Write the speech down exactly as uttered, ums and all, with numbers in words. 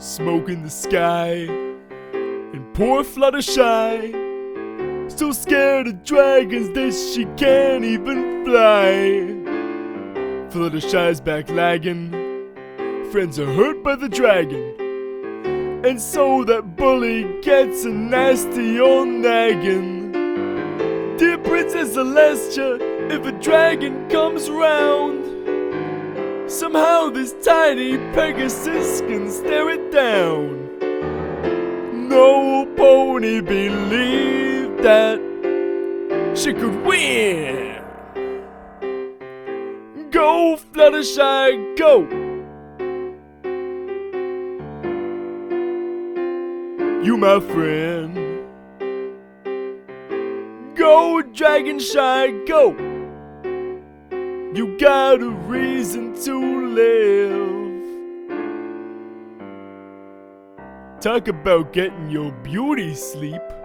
Smoke in the sky, and poor Fluttershy, so scared of dragons that she can't even fly. Fluttershy's back lagging, friends are hurt by the dragon, and so that bully gets a nasty old nagging. Dear Princess Celestia, if a dragon comes round, somehow this tiny Pegasus can stare it down. No pony believed that she could win. Go Fluttershy, go! You my friend. Go Dragonshy, go! You got a reason to live. Talk about getting your beauty sleep.